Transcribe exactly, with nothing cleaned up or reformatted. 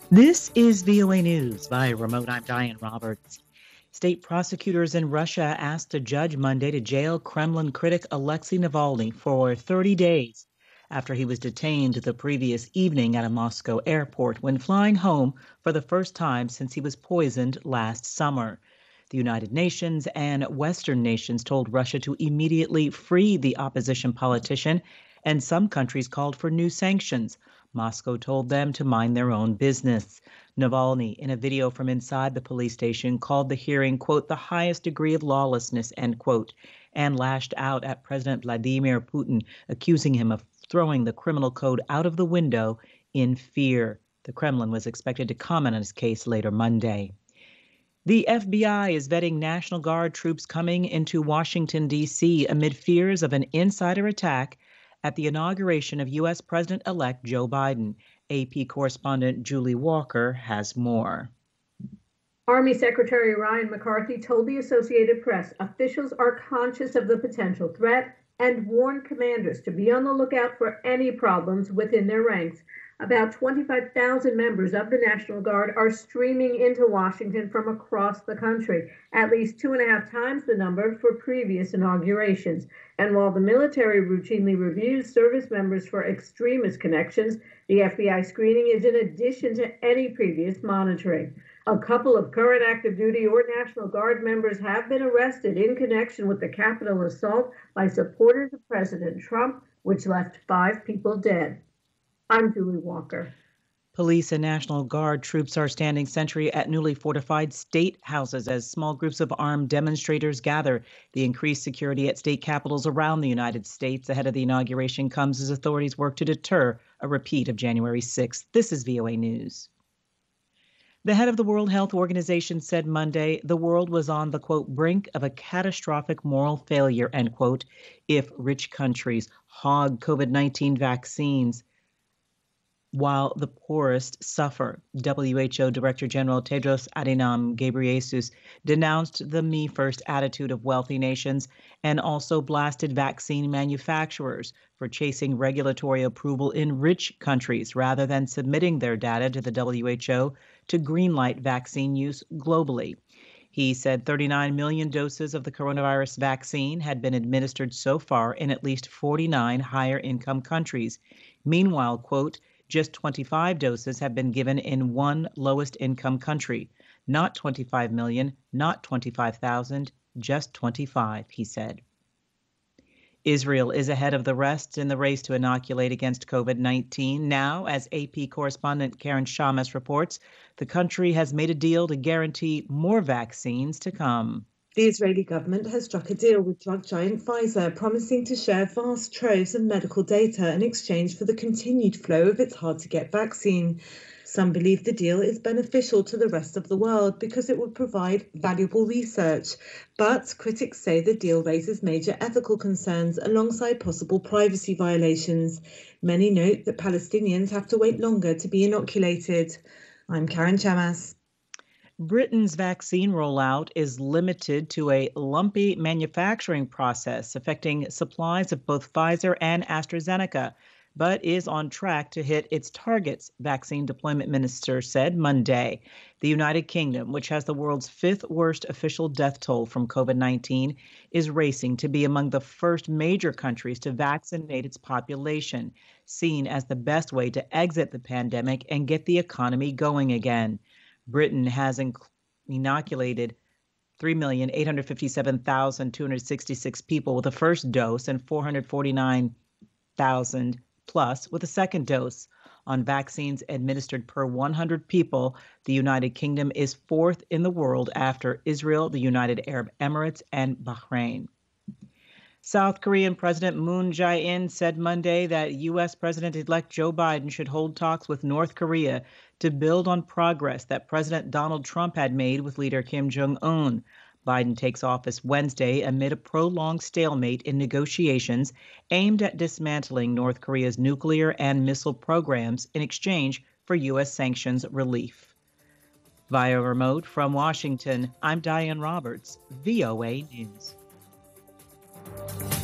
This is V O A News via remote. I'm Diane Roberts. State prosecutors in Russia asked a judge Monday to jail Kremlin critic Alexei Navalny for thirty days after he was detained the previous evening at a Moscow airport when flying home for the first time since he was poisoned last summer. The United Nations and Western nations told Russia to immediately free the opposition politician, and some countries called for new sanctions. Moscow told them to mind their own business. Navalny, in a video from inside the police station, called the hearing, quote, the highest degree of lawlessness, end quote, and lashed out at President Vladimir Putin, accusing him of throwing the criminal code out of the window in fear. The Kremlin was expected to comment on his case later Monday. The F B I is vetting National Guard troops coming into Washington, D C amid fears of an insider attack at the inauguration of U S President-elect Joe Biden. A P correspondent Julie Walker has more. Army Secretary Ryan McCarthy told the Associated Press officials are conscious of the potential threat and warned commanders to be on the lookout for any problems within their ranks. About twenty-five thousand members of the National Guard are streaming into Washington from across the country, at least two and a half times the number for previous inaugurations. And while the military routinely reviews service members for extremist connections, the F B I screening is in addition to any previous monitoring. A couple of current active duty or National Guard members have been arrested in connection with the Capitol assault by supporters of President Trump, which left five people dead. I'm Julie Walker. Police and National Guard troops are standing sentry at newly fortified state houses as small groups of armed demonstrators gather. The increased security at state capitals around the United States ahead of the inauguration comes as authorities work to deter a repeat of January sixth. This is V O A News. The head of the World Health Organization said Monday the world was on the, quote, brink of a catastrophic moral failure, end quote, if rich countries hog COVID nineteen vaccines while the poorest suffer. W H O Director General Tedros Adhanom Ghebreyesus denounced the me first attitude of wealthy nations and also blasted vaccine manufacturers for chasing regulatory approval in rich countries rather than submitting their data to the W H O to greenlight vaccine use globally. He said thirty-nine million doses of the coronavirus vaccine had been administered so far in at least forty-nine higher income countries. Meanwhile, quote, just twenty-five doses have been given in one lowest income country. Not twenty-five million, not twenty-five thousand, just twenty-five, he said. Israel is ahead of the rest in the race to inoculate against COVID nineteen. Now, as A P correspondent Karen Shamas reports, the country has made a deal to guarantee more vaccines to come. The Israeli government has struck a deal with drug giant Pfizer, promising to share vast troves of medical data in exchange for the continued flow of its hard-to-get vaccine. Some believe the deal is beneficial to the rest of the world because it would provide valuable research. But critics say the deal raises major ethical concerns alongside possible privacy violations. Many note that Palestinians have to wait longer to be inoculated. I'm Karen Shamas. Britain's vaccine rollout is limited to a lumpy manufacturing process affecting supplies of both Pfizer and AstraZeneca, but is on track to hit its targets, vaccine deployment minister said Monday. The United Kingdom, which has the world's fifth worst official death toll from COVID nineteen, is racing to be among the first major countries to vaccinate its population, seen as the best way to exit the pandemic and get the economy going again. Britain has inoculated three million eight hundred fifty-seven thousand two hundred sixty-six people with a first dose and four hundred forty-nine thousand plus with a second dose. On vaccines administered per one hundred people, the United Kingdom is fourth in the world after Israel, the United Arab Emirates, and Bahrain. South Korean President Moon Jae-in said Monday that U S President-elect Joe Biden should hold talks with North Korea to build on progress that President Donald Trump had made with leader Kim Jong-un. Biden takes office Wednesday amid a prolonged stalemate in negotiations aimed at dismantling North Korea's nuclear and missile programs in exchange for U S sanctions relief. Via remote from Washington, I'm Diane Roberts, V O A News.